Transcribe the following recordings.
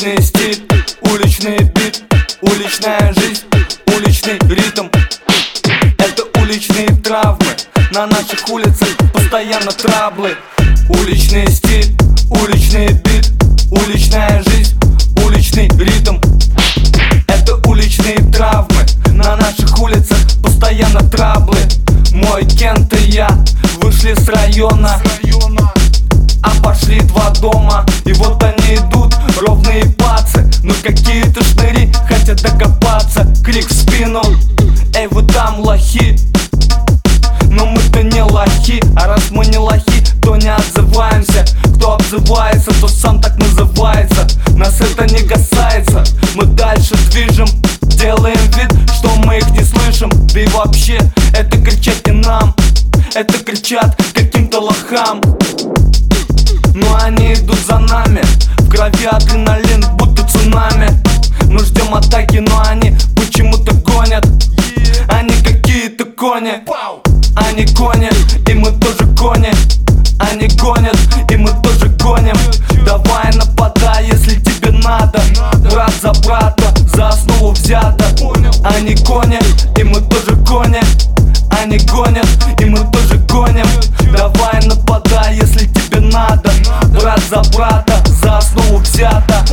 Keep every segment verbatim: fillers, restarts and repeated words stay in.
Уличный стиль, уличный бит, уличная жизнь, уличный ритм. Это уличные травмы, на наших улицах постоянно траблы. Уличный стиль, уличный бит, уличная жизнь, уличный ритм. Это уличные травмы, на наших улицах постоянно траблы. Мой Кент и я вышли с района, а пошли два дома. И вот они идут, ровные пацы, но какие-то шныри хотят докопаться. Крик в спину: эй, вы там лохи. Но мы-то не лохи, а раз мы не лохи, то не отзываемся. Кто обзывается, то сам так называется. Нас это не касается, мы дальше движем, делаем вид, что мы их не слышим. Да и вообще, это кричать не нам, это кричат каким-то лохам. Но они идут за нами, в крови адреналин, будто цунами. Мы ждем атаки, но они почему-то гонят. Они какие-то кони, они гонят, и мы тоже кони. Они гонят, и мы тоже гоним. Давай нападай, если тебе надо. Брат за брата, за основу взято. Они гонят, и мы тоже кони. Они гонят, и мы тоже гоним. Давай нападай, если тебе надо. Брат за брата, за основу взято.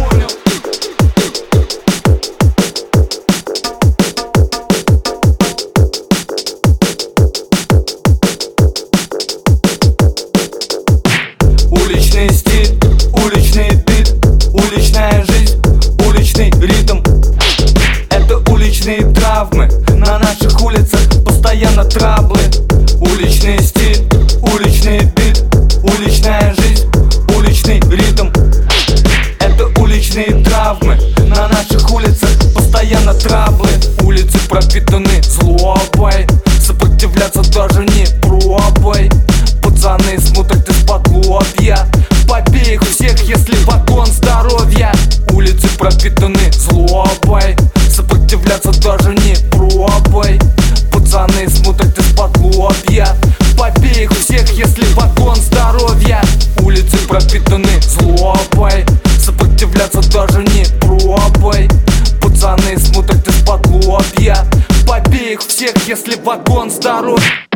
Уличный стиль, уличный бит, уличная жизнь, уличный ритм. Это уличные травмы, на наших улицах постоянно траблы. Уличный стиль, уличный бит, уличная жизнь, уличный ритм. Это уличные травмы, на наших улицах постоянно траблы. Улицы пропитаны злобой, сопротивляться даже не пробуй. Пацаны смотрят из-под лобья, побей их всех, если вагон здоровья. Улицы пропитаны злобой, сопротивляться даже не пробуй. Пацаны смотрят из-под лобья, побей их всех, если вагон здоровья. Улицы пропитаны злобой, сопротивляться даже не пробуй. Пацаны смотрят из-под лобья, побей их всех, если вагон здоровья.